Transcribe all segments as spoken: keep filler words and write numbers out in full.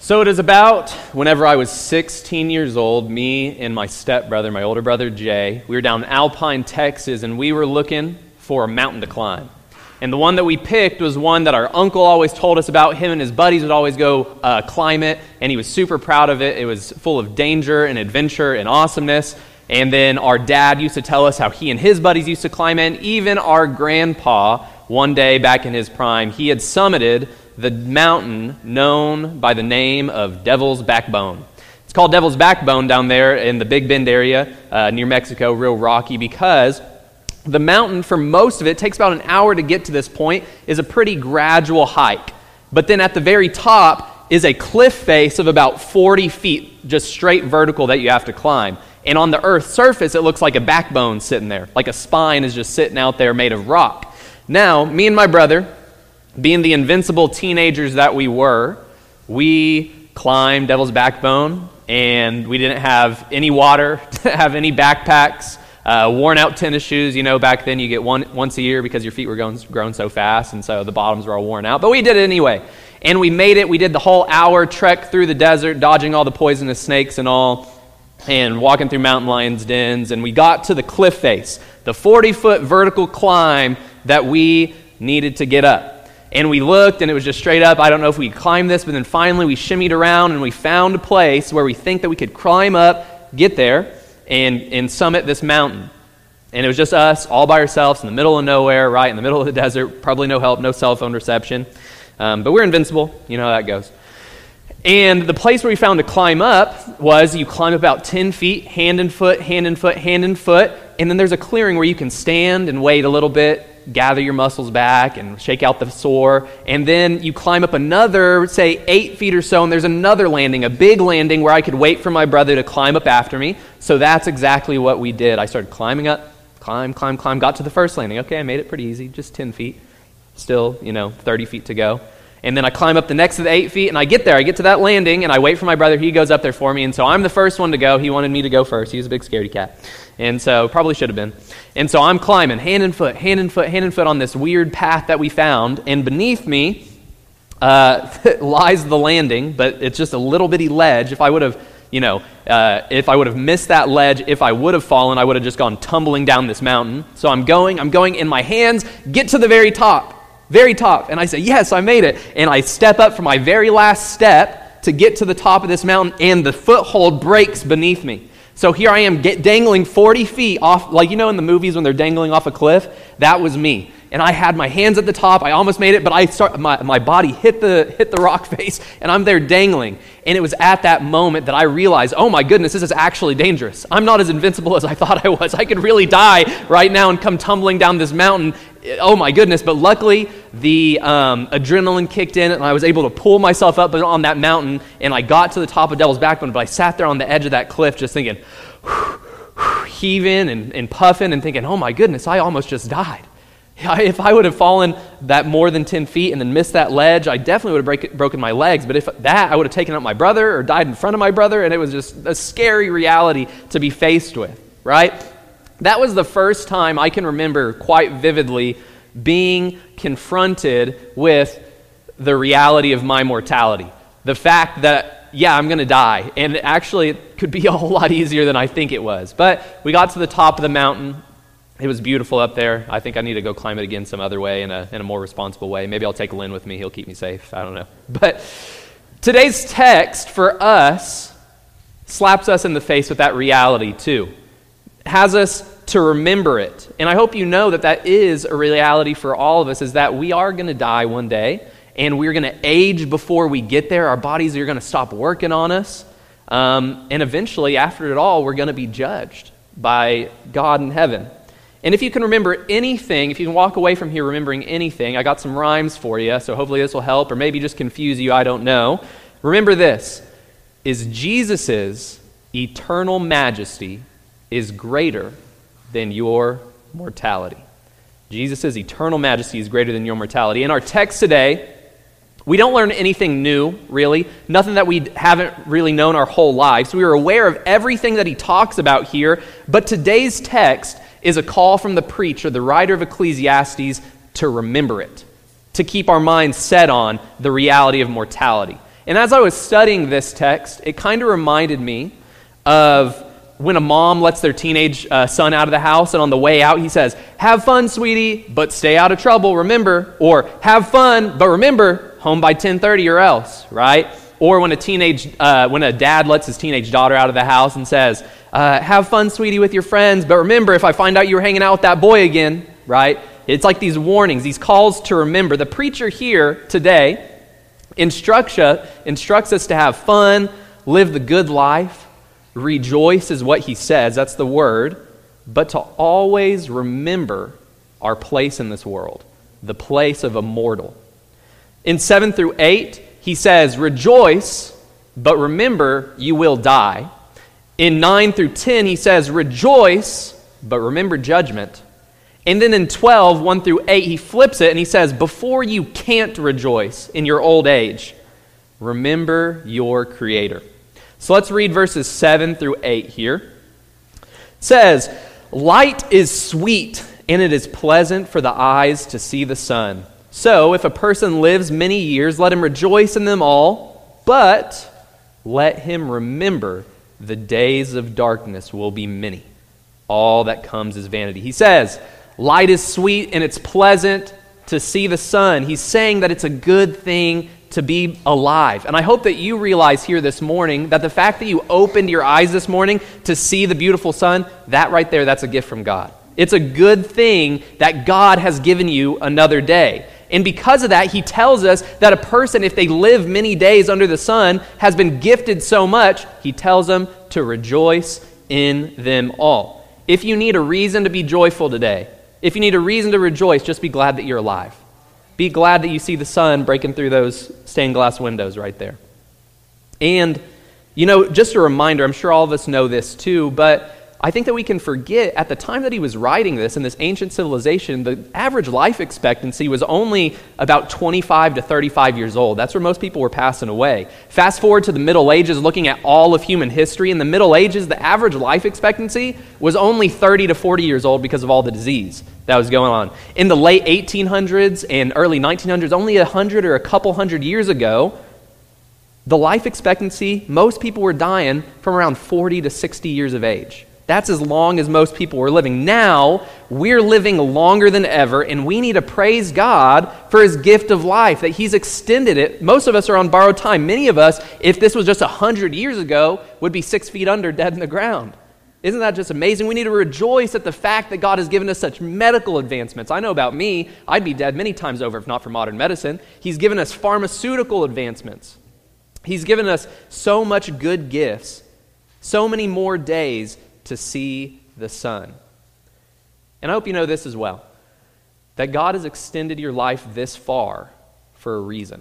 So it is about whenever I was sixteen years old, me and my stepbrother, my older brother Jay, we were down in Alpine, Texas, and we were looking for a mountain to climb. And the one that we picked was one that our uncle always told us about. Him and his buddies would always go uh, climb it, and he was super proud of it. It was full of danger and adventure and awesomeness. And then our dad used to tell us how he and his buddies used to climb it. And even our grandpa, one day back in his prime, he had summited the mountain known by the name of Devil's Backbone. It's called Devil's Backbone down there in the Big Bend area uh, near Mexico, real rocky, because the mountain, for most of it, takes about an hour to get to this point, is a pretty gradual hike. But then at the very top is a cliff face of about forty feet, just straight vertical that you have to climb. And on the earth's surface, it looks like a backbone sitting there, like a spine is just sitting out there made of rock. Now, me and my brother, being the invincible teenagers that we were, we climbed Devil's Backbone, and we didn't have any water, didn't have any backpacks, uh, worn out tennis shoes. You know, back then you get one once a year because your feet were going, growing so fast, and so the bottoms were all worn out. But we did it anyway, and we made it. We did the whole hour trek through the desert, dodging all the poisonous snakes and all, and walking through mountain lions' dens, and we got to the cliff face, the forty-foot vertical climb that we needed to get up. And we looked, and it was just straight up. I don't know if we could climb this, but then finally we shimmied around, and we found a place where we think that we could climb up, get there, and, and summit this mountain. And it was just us, all by ourselves, in the middle of nowhere, right, in the middle of the desert, probably no help, no cell phone reception. Um, but we're invincible. You know how that goes. And the place where we found to climb up was you climb about ten feet, hand and foot, hand and foot, hand and foot, and then there's a clearing where you can stand and wait a little bit, gather your muscles back and shake out the sore, and then you climb up another, say, eight feet or so, and there's another landing, a big landing where I could wait for my brother to climb up after me. So that's exactly what we did. I started climbing up, climb, climb, climb, got to the first landing. Okay, I made it pretty easy, just ten feet. Still, you know, thirty feet to go. And then I climb up the next to the eight feet, and I get there. I get to that landing, and I wait for my brother. He goes up there for me, and so I'm the first one to go. He wanted me to go first. He was a big scaredy cat, and so probably should have been. And so I'm climbing, hand and foot, hand and foot, hand and foot on this weird path that we found, and beneath me uh, lies the landing, but it's just a little bitty ledge. If I would have, you know, uh, if I would have missed that ledge, if I would have fallen, I would have just gone tumbling down this mountain. So I'm going, I'm going, and my hands get to the very top. Very top, and I say, yes, I made it. And I step up for my very last step to get to the top of this mountain, and the foothold breaks beneath me. So here I am get dangling forty feet off, like you know in the movies when they're dangling off a cliff? That was me. And I had my hands at the top. I almost made it, but I start, my, my body hit the hit the rock face, and I'm there dangling. And it was at that moment that I realized, oh my goodness, this is actually dangerous. I'm not as invincible as I thought I was. I could really die right now and come tumbling down this mountain. Oh my goodness. But luckily, the um, adrenaline kicked in, and I was able to pull myself up on that mountain, and I got to the top of Devil's Backbone, but I sat there on the edge of that cliff just thinking, heaving and, and puffing and thinking, oh my goodness, I almost just died. If I would have fallen that more than ten feet and then missed that ledge, I definitely would have break, broken my legs. But if that, I would have taken out my brother or died in front of my brother, and it was just a scary reality to be faced with, right? That was the first time I can remember quite vividly being confronted with the reality of my mortality. The fact that, yeah, I'm going to die. And actually, it could be a whole lot easier than I think it was. But we got to the top of the mountain. It was beautiful up there. I think I need to go climb it again some other way in a in a more responsible way. Maybe I'll take Lynn with me. He'll keep me safe. I don't know. But today's text for us slaps us in the face with that reality too. It has us to remember it. And I hope you know that that is a reality for all of us, is that we are going to die one day, and we're going to age before we get there. Our bodies are going to stop working on us. Um, and eventually, after it all, we're going to be judged by God in heaven. And if you can remember anything, if you can walk away from here remembering anything, I got some rhymes for you, so hopefully this will help, or maybe just confuse you, I don't know. Remember this, is Jesus's eternal majesty is greater than your mortality. Jesus' eternal majesty is greater than your mortality. In our text today, we don't learn anything new, really. Nothing that we haven't really known our whole lives. We are aware of everything that he talks about here, but today's text is a call from the preacher, the writer of Ecclesiastes, to remember it, to keep our minds set on the reality of mortality. And as I was studying this text, it kind of reminded me of when a mom lets their teenage uh, son out of the house, and on the way out he says, "Have fun, sweetie, but stay out of trouble, remember." Or, "Have fun, but remember, home by ten thirty or else," right? Or when a teenage, uh, when a dad lets his teenage daughter out of the house and says, uh, "Have fun, sweetie, with your friends, but remember, if I find out you were hanging out with that boy again," right? It's like these warnings, these calls to remember. The preacher here today instructs us, instructs us to have fun, live the good life, rejoice is what he says, that's the word, but to always remember our place in this world, the place of a mortal. In seven through eight, he says, "Rejoice, but remember you will die." In nine through ten, he says, "Rejoice, but remember judgment." And then in twelve, one through eight, he flips it and he says, "Before you can't rejoice in your old age, remember your Creator." So let's read verses seven through eight here. It says, "Light is sweet, and it is pleasant for the eyes to see the sun. So if a person lives many years, let him rejoice in them all, but let him remember the days of darkness will be many. All that comes is vanity." He says, light is sweet and it's pleasant to see the sun. He's saying that it's a good thing to be alive. And I hope that you realize here this morning that the fact that you opened your eyes this morning to see the beautiful sun, that right there, that's a gift from God. It's a good thing that God has given you another day. And because of that, he tells us that a person, if they live many days under the sun, has been gifted so much, he tells them to rejoice in them all. If you need a reason to be joyful today, if you need a reason to rejoice, just be glad that you're alive. Be glad that you see the sun breaking through those stained glass windows right there. And, you know, just a reminder, I'm sure all of us know this too, but I think that we can forget at the time that he was writing this in this ancient civilization, the average life expectancy was only about twenty-five to thirty-five years old. That's where most people were passing away. Fast forward to the Middle Ages, looking at all of human history. In the Middle Ages, the average life expectancy was only thirty to forty years old because of all the disease that was going on. In the late eighteen hundreds and early nineteen hundreds, only a hundred or a couple hundred years ago, the life expectancy, most people were dying from around forty to sixty years of age. That's as long as most people were living. Now, we're living longer than ever, and we need to praise God for his gift of life, that he's extended it. Most of us are on borrowed time. Many of us, if this was just one hundred years ago, would be six feet under, dead in the ground. Isn't that just amazing? We need to rejoice at the fact that God has given us such medical advancements. I know about me, I'd be dead many times over if not for modern medicine. He's given us pharmaceutical advancements. He's given us so much good gifts, so many more days to see the sun. And I hope you know this as well, that God has extended your life this far for a reason.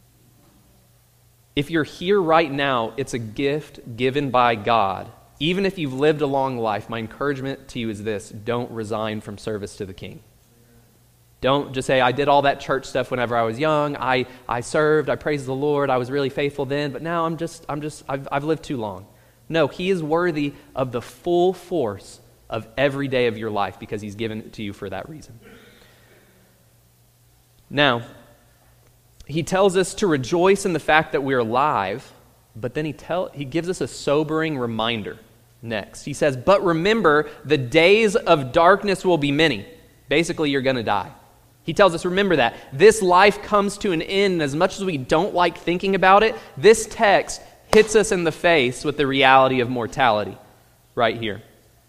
If you're here right now, it's a gift given by God. Even if you've lived a long life, my encouragement to you is this: don't resign from service to the King. Don't just say, I did all that church stuff whenever I was young. I, I served, I praised the Lord, I was really faithful then, but now I'm just, I'm just, I've, I've lived too long. No, he is worthy of the full force of every day of your life because he's given it to you for that reason. Now, he tells us to rejoice in the fact that we're alive, but then he tell he gives us a sobering reminder next. He says, but remember, the days of darkness will be many. Basically, you're going to die. He tells us, remember that. This life comes to an end, and as much as we don't like thinking about it, this text hits us in the face with the reality of mortality right here.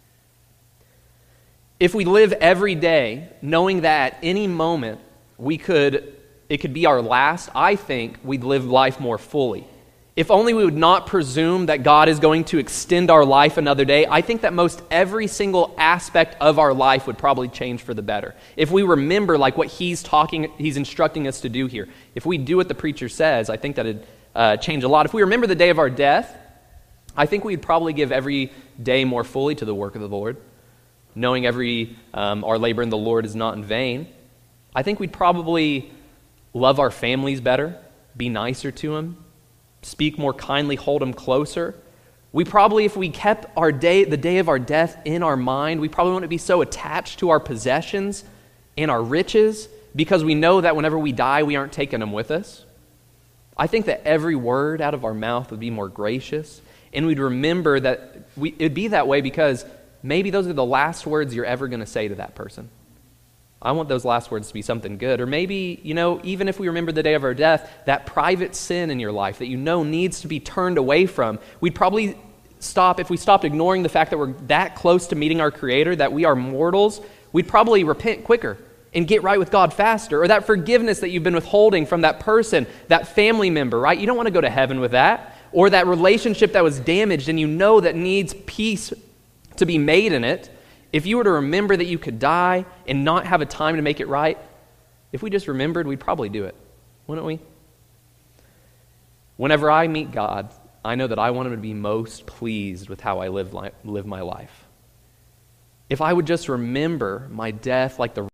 If we live every day knowing that at any moment we could, it could be our last, I think we'd live life more fully. If only we would not presume that God is going to extend our life another day, I think that most every single aspect of our life would probably change for the better. If we remember like what he's talking, he's instructing us to do here. If we do what the preacher says, I think that it'd uh, change a lot. If we remember the day of our death, I think we'd probably give every day more fully to the work of the Lord, knowing every um, our labor in the Lord is not in vain. I think we'd probably love our families better, be nicer to them, speak more kindly, hold them closer. We probably, if we kept our day, the day of our death in our mind, we probably wouldn't be so attached to our possessions and our riches because we know that whenever we die, we aren't taking them with us. I think that every word out of our mouth would be more gracious, and we'd remember that we, it'd be that way because maybe those are the last words you're ever going to say to that person. I want those last words to be something good. Or maybe, you know, even if we remember the day of our death, that private sin in your life that you know needs to be turned away from, we'd probably stop, if we stopped ignoring the fact that we're that close to meeting our Creator, that we are mortals, we'd probably repent quicker and get right with God faster. Or that forgiveness that you've been withholding from that person, that family member, right? You don't want to go to heaven with that. Or that relationship that was damaged and you know that needs peace to be made in it. If you were to remember that you could die and not have a time to make it right, if we just remembered, we'd probably do it, wouldn't we? Whenever I meet God, I know that I want Him to be most pleased with how I live, li- live my life. If I would just remember my death like the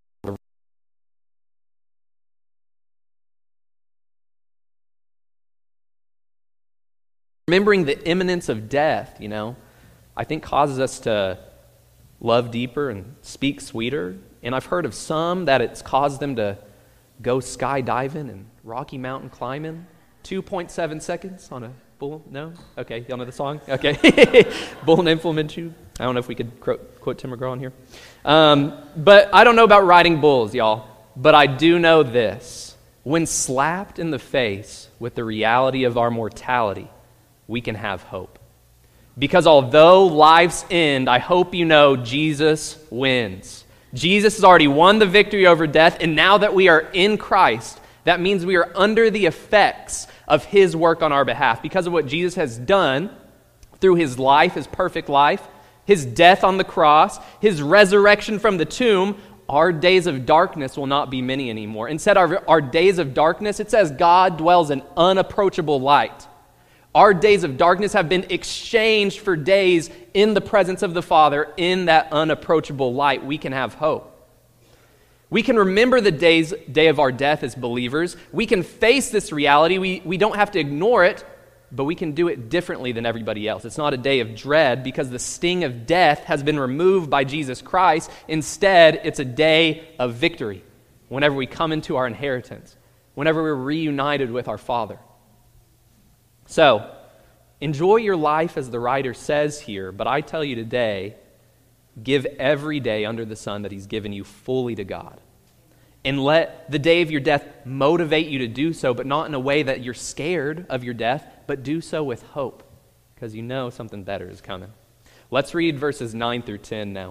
remembering the imminence of death, you know, I think causes us to love deeper and speak sweeter. And I've heard of some that it's caused them to go skydiving and Rocky Mountain climbing. two point seven seconds on a bull. No? Okay, y'all know the song? Okay. Bull and implement you. I don't know if we could quote, quote Tim McGraw on here. Um, but I don't know about riding bulls, y'all. But I do know this. When slapped in the face with the reality of our mortality, we can have hope. Because although life's end, I hope you know Jesus wins. Jesus has already won the victory over death, and now that we are in Christ, that means we are under the effects of His work on our behalf. Because of what Jesus has done through His life, His perfect life, His death on the cross, His resurrection from the tomb, our days of darkness will not be many anymore. Instead, our, our days of darkness, it says God dwells in unapproachable light. Our days of darkness have been exchanged for days in the presence of the Father in that unapproachable light. We can have hope. We can remember the days, day of our death as believers. We can face this reality. We, we don't have to ignore it, but we can do it differently than everybody else. It's not a day of dread because the sting of death has been removed by Jesus Christ. Instead, it's a day of victory whenever we come into our inheritance, whenever we're reunited with our Father. So, enjoy your life as the writer says here, but I tell you today, give every day under the sun that He's given you fully to God. And let the day of your death motivate you to do so, but not in a way that you're scared of your death, but do so with hope, because you know something better is coming. Let's read verses nine through ten now.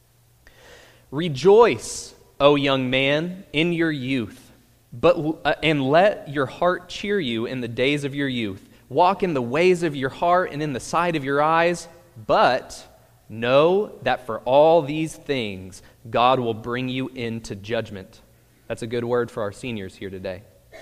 Rejoice, O young man, in your youth, but uh, and let your heart cheer you in the days of your youth. Walk in the ways of your heart and in the sight of your eyes, but know that for all these things, God will bring you into judgment. That's a good word for our seniors here today.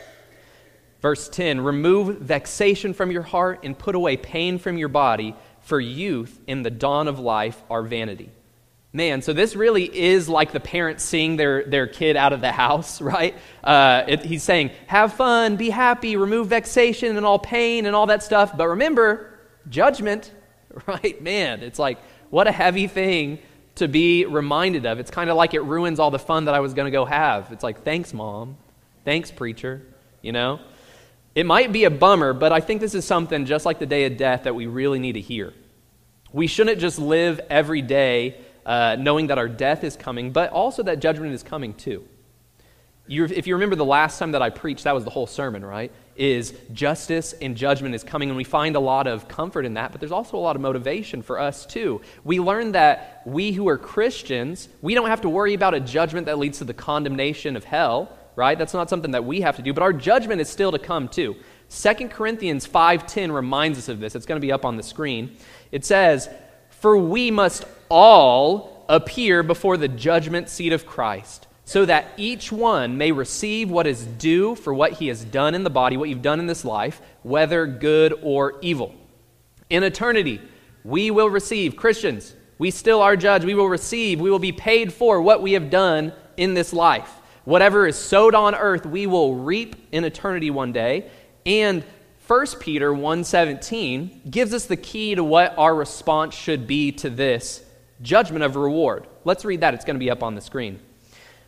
Verse ten, remove vexation from your heart and put away pain from your body, for youth in the dawn of life are vanity. Man, so this really is like the parents seeing their, their kid out of the house, right? Uh, it, he's saying, have fun, be happy, remove vexation and all pain and all that stuff. But remember, judgment, right? Man, it's like, what a heavy thing to be reminded of. It's kind of like it ruins all the fun that I was going to go have. It's like, thanks, Mom. Thanks, preacher. You know? It might be a bummer, but I think this is something just like the day of death that we really need to hear. We shouldn't just live every day Uh, knowing that our death is coming, but also that judgment is coming too. You're, if you remember the last time that I preached, that was the whole sermon, right? Is justice and judgment is coming, and we find a lot of comfort in that, but there's also a lot of motivation for us too. We learn that we who are Christians, we don't have to worry about a judgment that leads to the condemnation of hell, right? That's not something that we have to do, but our judgment is still to come too. Second Corinthians five ten reminds us of this. It's going to be up on the screen. It says, for we must all appear before the judgment seat of Christ, so that each one may receive what is due for what he has done in the body, what you've done in this life, whether good or evil. In eternity, we will receive, Christians, we still are judged, we will receive, we will be paid for what we have done in this life. Whatever is sowed on earth, we will reap in eternity one day. And First Peter one seventeen gives us the key to what our response should be to this judgment of reward. Let's read that. It's going to be up on the screen.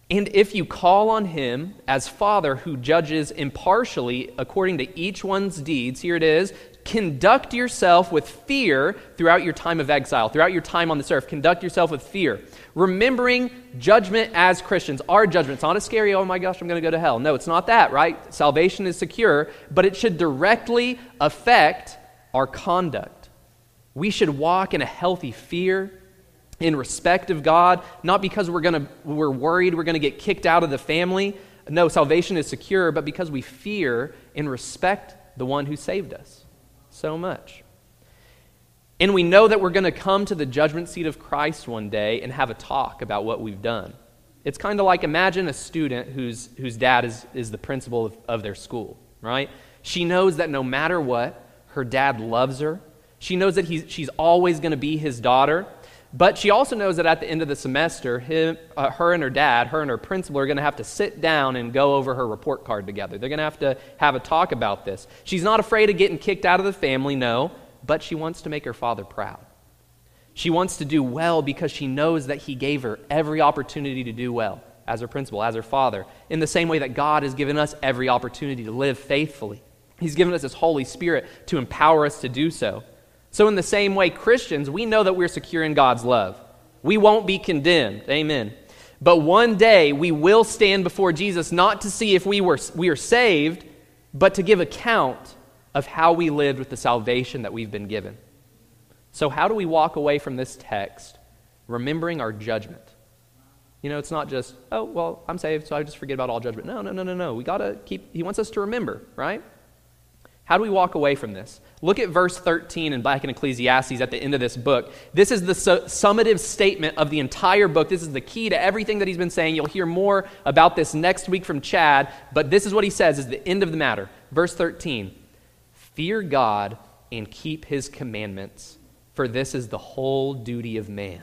And if you call on him as Father who judges impartially according to each one's deeds, here it is, conduct yourself with fear throughout your time of exile, throughout your time on this earth. Conduct yourself with fear, remembering judgment as Christians. Our judgment, it's not a scary, oh my gosh, I'm going to go to hell. No, it's not that, right? Salvation is secure, but it should directly affect our conduct. We should walk in a healthy fear, in respect of God, not because we're going to we're worried we're going to get kicked out of the family. No, salvation is secure, but because we fear and respect the one who saved us so much. And we know that we're going to come to the judgment seat of Christ one day and have a talk about what we've done. It's kind of like, imagine a student whose whose dad is, is the principal of, of their school, right? She knows that no matter what, her dad loves her. She knows that he's, she's always going to be his daughter. But she also knows that at the end of the semester, him, uh, her and her dad, her and her principal are going to have to sit down and go over her report card together. They're going to have to have a talk about this. She's not afraid of getting kicked out of the family, no, but she wants to make her father proud. She wants to do well because she knows that he gave her every opportunity to do well as her principal, as her father, in the same way that God has given us every opportunity to live faithfully. He's given us his Holy Spirit to empower us to do so. So in the same way, Christians, we know that we're secure in God's love. We won't be condemned. Amen. But one day we will stand before Jesus, not to see if we were we are saved, but to give account of how we lived with the salvation that we've been given. So how do we walk away from this text remembering our judgment? You know, it's not just, oh, well, I'm saved, so I just forget about all judgment. No, no, no, no, no. We got to keep, he wants us to remember, right? How do we walk away from this? Look at verse thirteen and back in Ecclesiastes at the end of this book. This is the su- summative statement of the entire book. This is the key to everything that he's been saying. You'll hear more about this next week from Chad, but this is what he says is the end of the matter. Verse thirteen, fear God and keep his commandments, for this is the whole duty of man.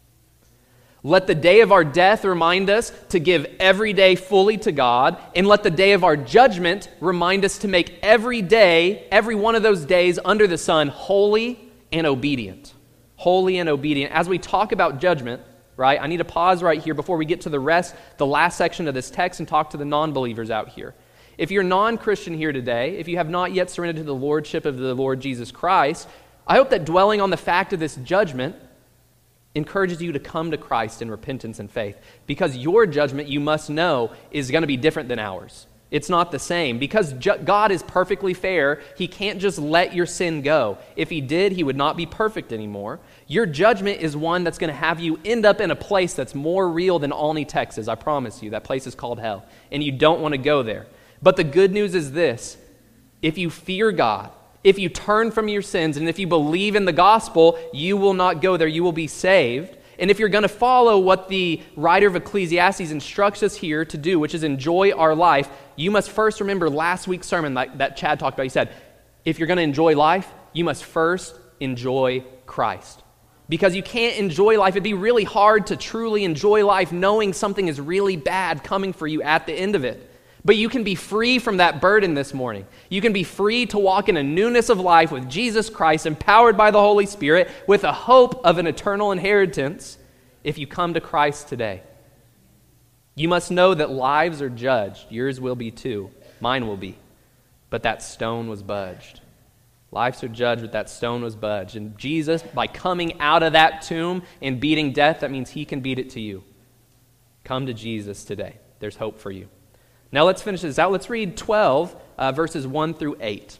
Let the day of our death remind us to give every day fully to God, and let the day of our judgment remind us to make every day, every one of those days under the sun, holy and obedient. Holy and obedient. As we talk about judgment, right, I need to pause right here before we get to the rest, the last section of this text, and talk to the non-believers out here. If you're non-Christian here today, if you have not yet surrendered to the lordship of the Lord Jesus Christ, I hope that dwelling on the fact of this judgment encourages you to come to Christ in repentance and faith, because your judgment, you must know, is going to be different than ours. It's not the same. Because ju- God is perfectly fair, he can't just let your sin go. If he did, he would not be perfect anymore. Your judgment is one that's going to have you end up in a place that's more real than Olney, Texas. I promise you. That place is called hell, and you don't want to go there. But the good news is this: if you fear God, if you turn from your sins, and if you believe in the gospel, you will not go there. You will be saved. And if you're going to follow what the writer of Ecclesiastes instructs us here to do, which is enjoy our life, you must first remember last week's sermon that, that Chad talked about. He said, if you're going to enjoy life, you must first enjoy Christ. Because you can't enjoy life. It'd be really hard to truly enjoy life knowing something is really bad coming for you at the end of it. But you can be free from that burden this morning. You can be free to walk in a newness of life with Jesus Christ, empowered by the Holy Spirit, with a hope of an eternal inheritance if you come to Christ today. You must know that lives are judged. Yours will be too. Mine will be. But that stone was budged. Lives are judged, but that stone was budged. And Jesus, by coming out of that tomb and beating death, that means he can beat it to you. Come to Jesus today. There's hope for you. Now let's finish this out. Let's read twelve, uh, verses one through eight.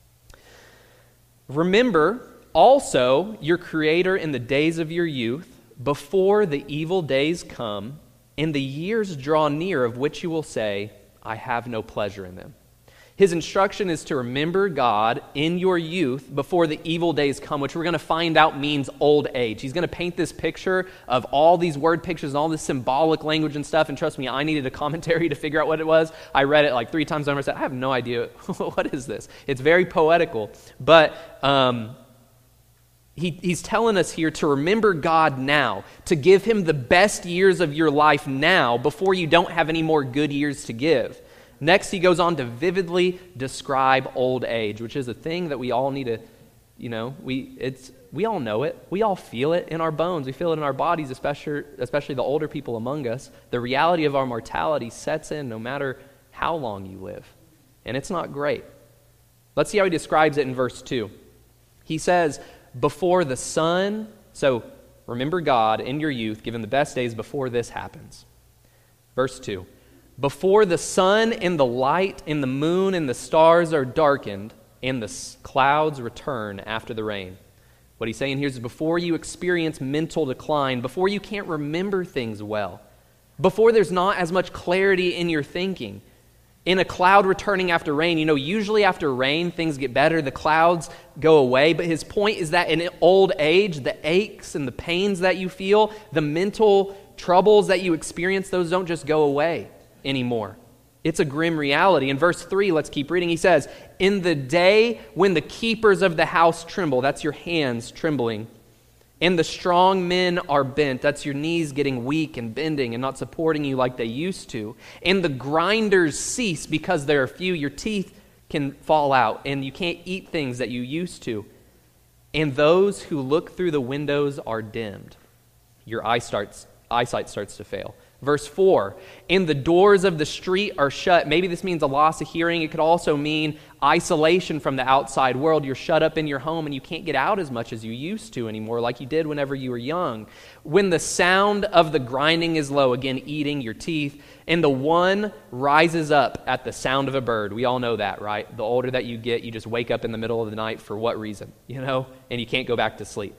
Remember also your Creator in the days of your youth, before the evil days come, and the years draw near of which you will say, I have no pleasure in them. His instruction is to remember God in your youth before the evil days come, which we're going to find out means old age. He's going to paint this picture of all these word pictures and all this symbolic language and stuff. And trust me, I needed a commentary to figure out what it was. I read it like three times over and said, I have no idea. What is this? It's very poetical. But um, he, he's telling us here to remember God now, to give him the best years of your life now before you don't have any more good years to give. Next, he goes on to vividly describe old age, which is a thing that we all need to, you know, we it's We all know it. We all feel it in our bones. We feel it in our bodies, especially, especially the older people among us. The reality of our mortality sets in no matter how long you live. And it's not great. Let's see how he describes it in verse two. He says, before the sun, so remember God in your youth, given the best days before this happens. Verse two, before the sun and the light and the moon and the stars are darkened and the clouds return after the rain. What he's saying here is before you experience mental decline, before you can't remember things well, before there's not as much clarity in your thinking, in a cloud returning after rain, you know, usually after rain, things get better, the clouds go away. But his point is that in old age, the aches and the pains that you feel, the mental troubles that you experience, those don't just go away anymore. It's a grim reality. In verse three, let's keep reading. He says, in the day when the keepers of the house tremble, that's your hands trembling, and the strong men are bent, that's your knees getting weak and bending and not supporting you like they used to, and the grinders cease because there are few, your teeth can fall out and you can't eat things that you used to, and those who look through the windows are dimmed. Your eye starts, eyesight starts to fail. Verse four, and the doors of the street are shut. Maybe this means a loss of hearing. It could also mean isolation from the outside world. You're shut up in your home and you can't get out as much as you used to anymore, like you did whenever you were young. When the sound of the grinding is low, again, eating your teeth, and the one rises up at the sound of a bird. We all know that, right? The older that you get, you just wake up in the middle of the night for what reason, you know, and you can't go back to sleep.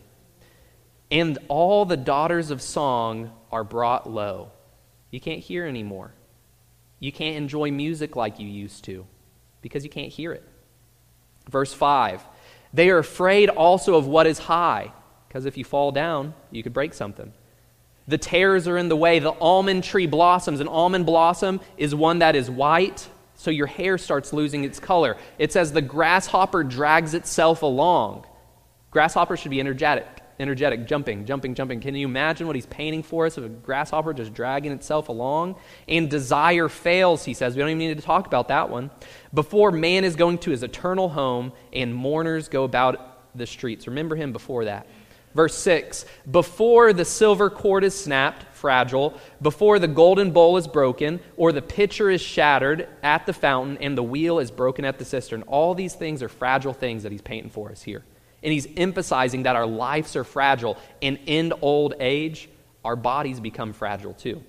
And all the daughters of song are brought low. You can't hear anymore. You can't enjoy music like you used to because you can't hear it. Verse five, they are afraid also of what is high, because if you fall down, you could break something. The tares are in the way. The almond tree blossoms. An almond blossom is one that is white, so your hair starts losing its color. It says the grasshopper drags itself along. Grasshopper should be energetic. Energetic, jumping, jumping, jumping. Can you imagine what he's painting for us of a grasshopper just dragging itself along? And desire fails, he says. We don't even need to talk about that one. Before man is going to his eternal home and mourners go about the streets. Remember him before that. Verse six, before the silver cord is snapped, fragile, before the golden bowl is broken, or the pitcher is shattered at the fountain, and the wheel is broken at the cistern. All these things are fragile things that he's painting for us here. And he's emphasizing that our lives are fragile, and in old age, our bodies become fragile too.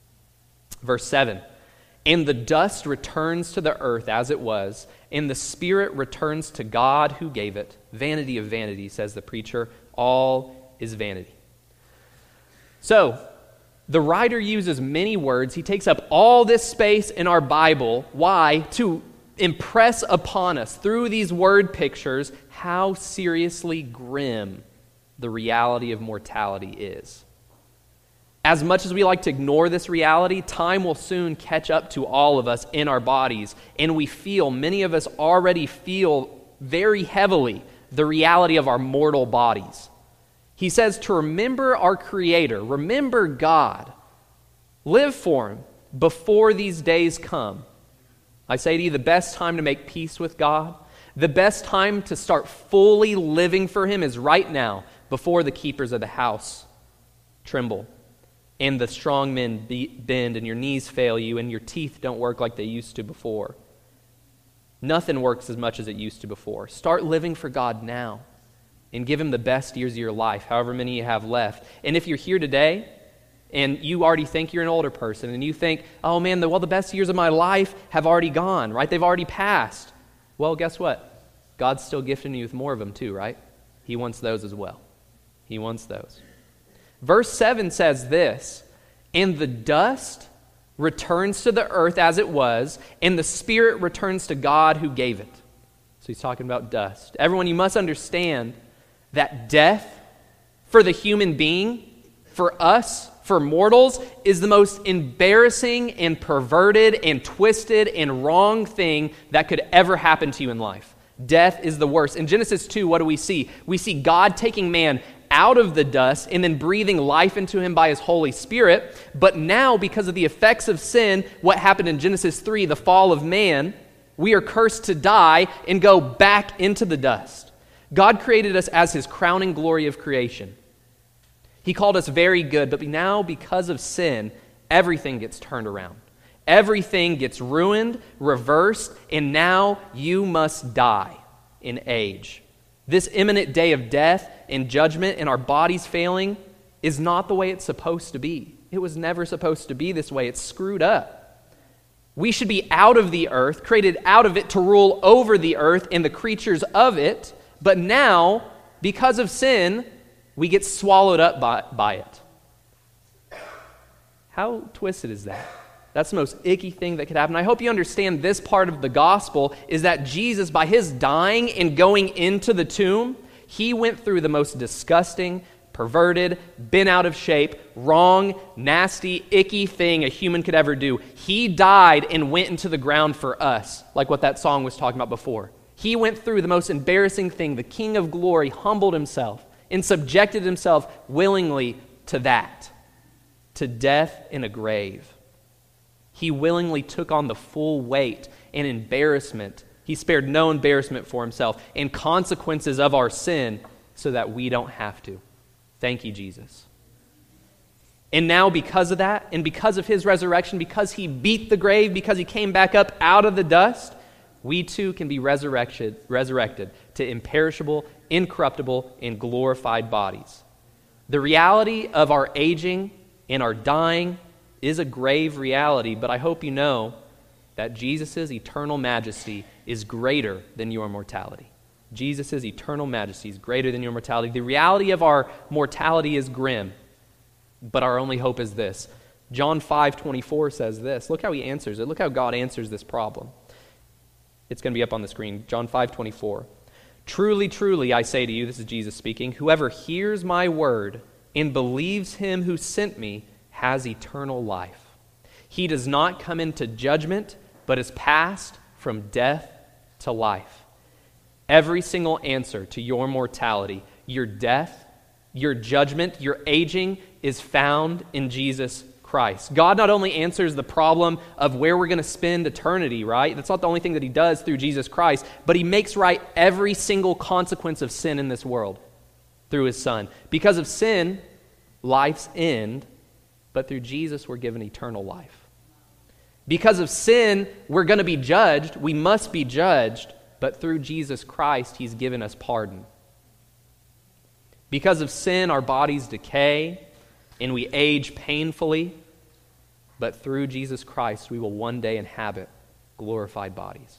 Verse seven, and the dust returns to the earth as it was, and the spirit returns to God who gave it. Vanity of vanity, says the preacher, all is vanity. So, the writer uses many words. He takes up all this space in our Bible. Why? To impress upon us through these word pictures how seriously grim the reality of mortality is. As much as we like to ignore this reality, time will soon catch up to all of us in our bodies, and we feel, many of us already feel very heavily the reality of our mortal bodies. He says to remember our Creator, remember God, live for Him before these days come. I say to you, the best time to make peace with God, the best time to start fully living for Him is right now, before the keepers of the house tremble, and the strong men be- bend, and your knees fail you, and your teeth don't work like they used to before. Nothing works as much as it used to before. Start living for God now, and give Him the best years of your life, however many you have left. And if you're here today, and you already think you're an older person, and you think, oh man, the, well, the best years of my life have already gone, right? They've already passed. Well, guess what? God's still gifting you with more of them too, right? He wants those as well. He wants those. Verse seven says this, and the dust returns to the earth as it was, and the spirit returns to God who gave it. So he's talking about dust. Everyone, you must understand that death for the human being, for us, for mortals, is the most embarrassing and perverted and twisted and wrong thing that could ever happen to you in life. Death is the worst. In Genesis two, what do we see? We see God taking man out of the dust and then breathing life into him by His Holy Spirit. But now, because of the effects of sin, what happened in Genesis three, the fall of man, we are cursed to die and go back into the dust. God created us as his crowning glory of creation. He called us very good, but now because of sin, everything gets turned around. Everything gets ruined, reversed, and now you must die in age. This imminent day of death and judgment and our bodies failing is not the way it's supposed to be. It was never supposed to be this way. It's screwed up. We should be out of the earth, created out of it to rule over the earth and the creatures of it, but now, because of sin, we get swallowed up by, by it. How twisted is that? That's the most icky thing that could happen. I hope you understand this part of the gospel is that Jesus, by his dying and going into the tomb, he went through the most disgusting, perverted, bent out of shape, wrong, nasty, icky thing a human could ever do. He died and went into the ground for us, like what that song was talking about before. He went through the most embarrassing thing. The King of Glory humbled himself and subjected himself willingly to that, to death in a grave. He willingly took on the full weight and embarrassment. He spared no embarrassment for himself and consequences of our sin so that we don't have to. Thank you, Jesus. And now because of that, and because of his resurrection, because he beat the grave, because he came back up out of the dust, we too can be resurrected, resurrected to imperishable, incorruptible, and glorified bodies. The reality of our aging and our dying is a grave reality, but I hope you know that Jesus' eternal majesty is greater than your mortality. Jesus' eternal majesty is greater than your mortality. The reality of our mortality is grim, but our only hope is this. John five twenty-four says this. Look how he answers it. Look how God answers this problem. It's going to be up on the screen. John five twenty-four. Truly, truly, I say to you, this is Jesus speaking, whoever hears my word and believes him who sent me has eternal life. He does not come into judgment, but is passed from death to life. Every single answer to your mortality, your death, your judgment, your aging is found in Jesus Christ. God not only answers the problem of where we're going to spend eternity, right? That's not the only thing that he does through Jesus Christ, but he makes right every single consequence of sin in this world through his Son. Because of sin, life's end, but through Jesus we're given eternal life. Because of sin, we're going to be judged. We must be judged, but through Jesus Christ, he's given us pardon. Because of sin, our bodies decay and we age painfully, but through Jesus Christ, we will one day inhabit glorified bodies.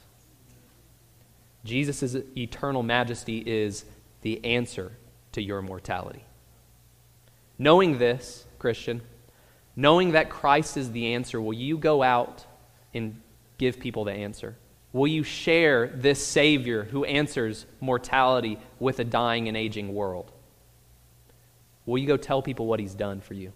Jesus' eternal majesty is the answer to your mortality. Knowing this, Christian, knowing that Christ is the answer, will you go out and give people the answer? Will you share this Savior who answers mortality with a dying and aging world? Will you go tell people what he's done for you?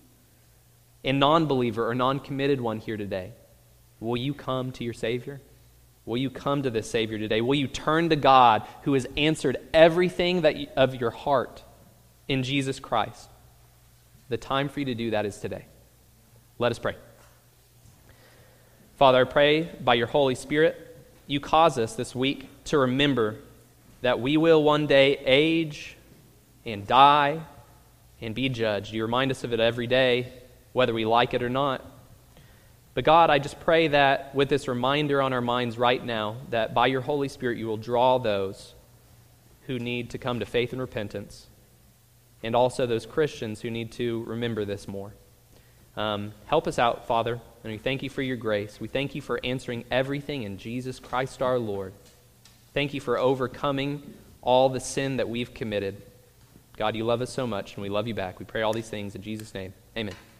A non-believer or non-committed one here today, will you come to your Savior? Will you come to this Savior today? Will you turn to God who has answered everything that you, of your heart in Jesus Christ? The time for you to do that is today. Let us pray. Father, I pray by your Holy Spirit, you cause us this week to remember that we will one day age and die and be judged. You remind us of it every day, whether we like it or not. But God, I just pray that with this reminder on our minds right now, that by your Holy Spirit you will draw those who need to come to faith and repentance, and also those Christians who need to remember this more. Um, help us out, Father, and we thank you for your grace. We thank you for answering everything in Jesus Christ our Lord. Thank you for overcoming all the sin that we've committed. God, you love us so much, and we love you back. We pray all these things in Jesus' name. Amen.